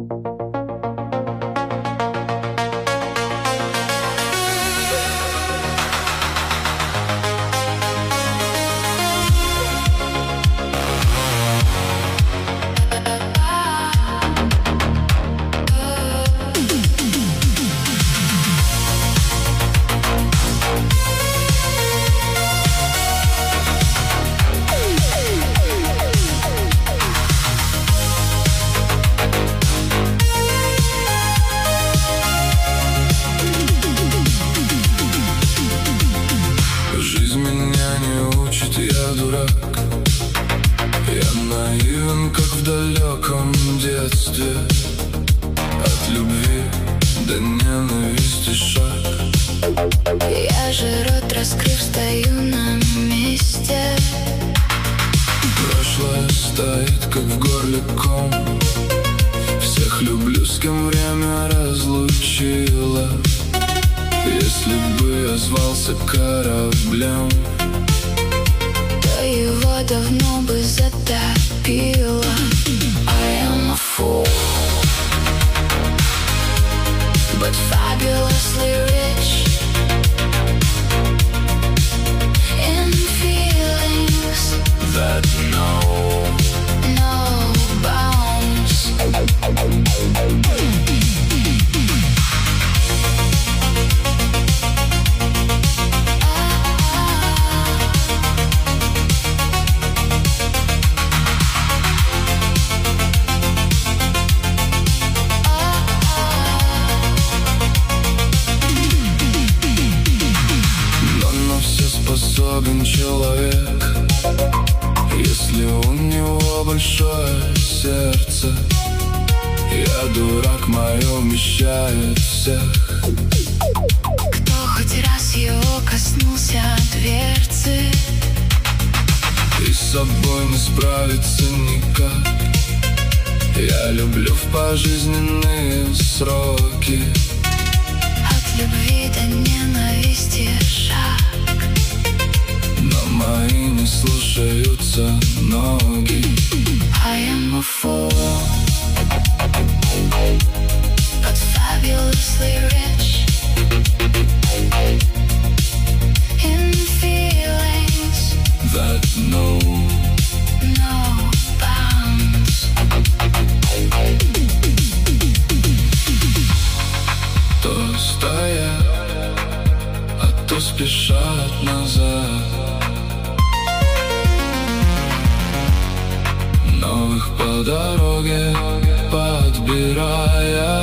Жизнь меня не учит, я дурак. Я наивен, как в далеком детстве. От любви до ненависти шаг. Я же рот раскрыв, стою на месте. Прошлое стоит, как в горле ком. Всех люблю, с кем время разлучило. Если бы я звался кораблем, то его давно бы затопило. I am a fool, but fabulously rich in feelings that no bounds. Способен человек, если у него большое сердце. Я дурак, мое вмещает всех. Кто хоть раз его коснулся дверцы, И с собой не справиться никак. Я люблю в пожизненные сроки. от любви до ненависти шаг. Но мои не слушаются ноги. I am a fool, but fabulously rich in feelings That no bounds. То стоят, а то спешат назад. Новых по дороге подбирая.